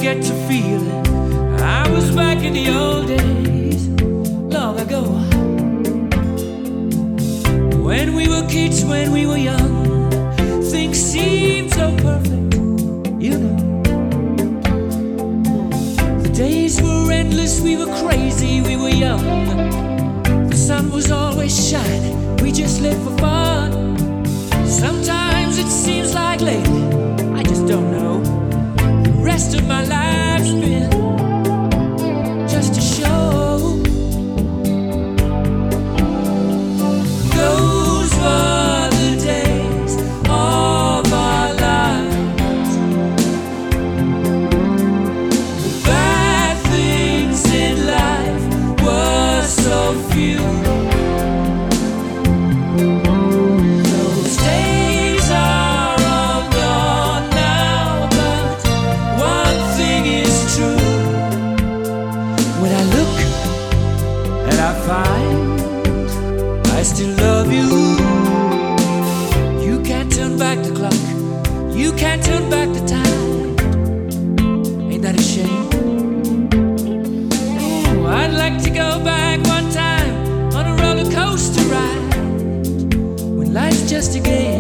get to feeling I was back in the old days, long ago. When we were kids, when we were young, things seemed so perfect, you know. The days were endless, we were crazy, we were young. The sun was always shining, we just lived for fun. Sometimes it seems like lately, I just don't know, the rest of my life's been just a show. Those were the days of our lives. The bad things in life were so few. Those days are all gone now, but one thing is true. When I look and I find I still love you, you can't turn back the clock, you can't turn back the time. Ain't that a shame? Ooh, I'd like to go back one time on a roller coaster ride when life's just a game.